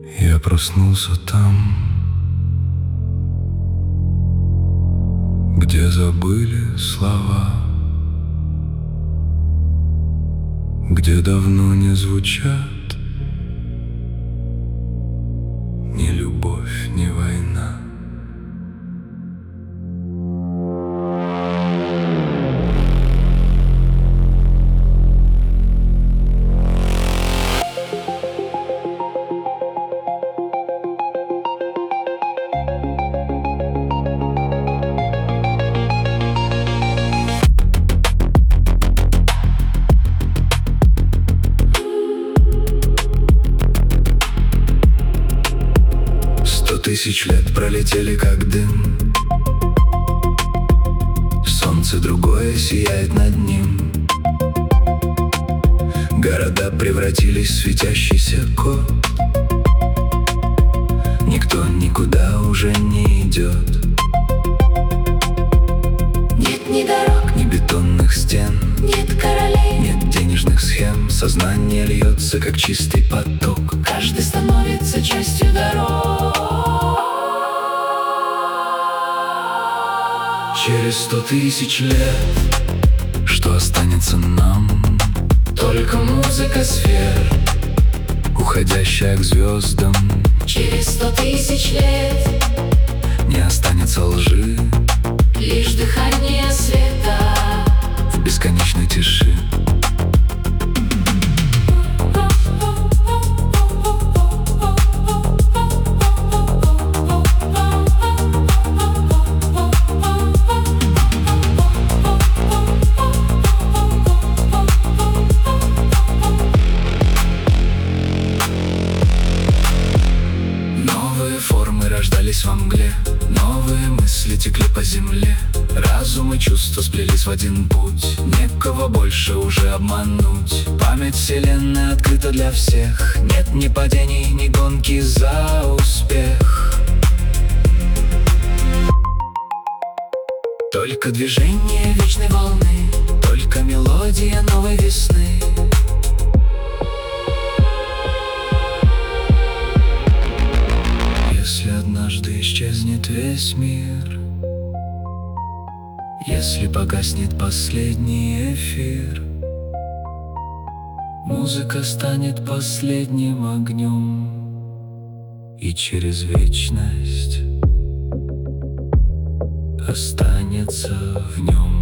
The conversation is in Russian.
Я проснулся там, где забыли слова, где давно не звучат ни любовь, ни война. Тысяч лет пролетели как дым, солнце другое сияет над ним. Города превратились в светящийся код. Никто никуда уже не идет. Нет ни дорог, ни бетонных стен, нет королей, нет денежных схем. Сознание льется, как чистый поток. каждый становится частью дорог. Через 100 тысяч лет что останется нам? Только музыка сфер, уходящая к звездам. через 100 тысяч лет Не останется лжи, лишь дыхание света в бесконечной тиши. Рождались во мгле, новые мысли текли по земле. Разум и чувства сплелись в один путь, некого больше уже обмануть. Память вселенной открыта для всех, нет ни падений, ни гонки за успех. Только движение вечной волны, только мелодия новой весны. Если однажды исчезнет весь мир, если погаснет последний эфир, музыка станет последним огнем, и через вечность останется в нем.